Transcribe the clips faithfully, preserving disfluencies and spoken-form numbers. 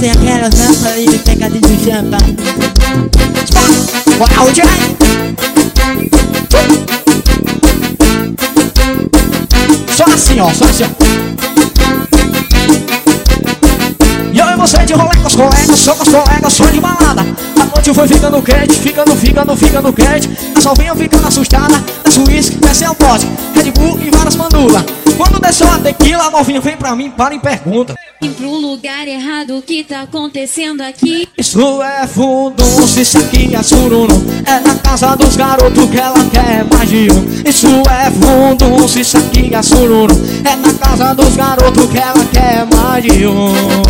tem aquela rampa e pega de champa. Uau, Jay! Só assim, ó, só assim, ó. E eu e você de rolê com os colegas, só com os colegas, só de balada. A noite foi ficando quente, ficando, ficando, ficando quente. A solvinha ficando assustada, desce o uísque, desce o pote, Red Bull e várias mandulas. Quando desceu a tequila, a novinha vem pra mim, para e pergunta: Vim pro lugar errado, o que tá acontecendo aqui? isso é fundo, se isso aqui é sururu. É na casa dos garotos que ela quer mais de um. Isso é fundo, se isso aqui é sururu. É na casa dos garotos que ela quer mais de um.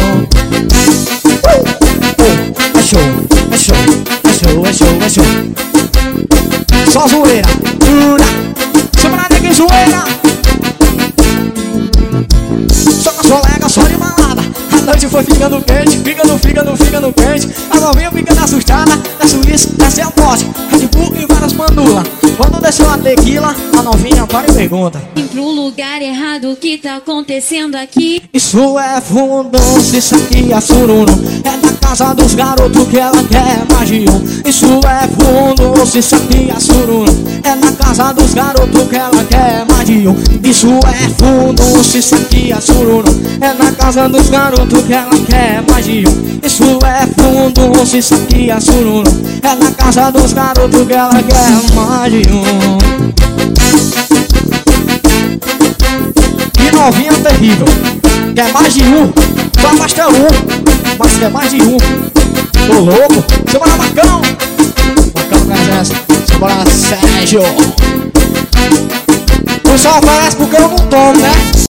uh, uh, É show, é show, é show, é show, é show. Só zoeira, uh, semana negra zoeira. Só com as colegas, só de balada. A noite foi ficando quente, ficando, ficando, ficando quente. A novinha ficando assustada, desce o uísque, desce o pote, Red Bull e várias mandulas. Quando desceu a tequila, a novinha para e pergunta: Vim pro lugar errado, o que tá acontecendo aqui? isso é fundo, se isso aqui é sururu. É na casa dos garotos que ela quer mais de um. Isso é fundo, se isso aqui é sururu. É na casa dos garotos que ela quer mais de um. Isso é fundo, se isso aqui é sururu. É na casa dos garotos que ela quer mais de um. Isso é fundo, se isso aqui é sururu. É na casa dos garotos que ela quer mais de um. Que novinha terrível. Quer mais de um, só basta um. Mas quer mais de um. Tô louco, simbora Marcão. Marcão presença, simbora Sérgio. Tu só oferece porque eu não tomo, né?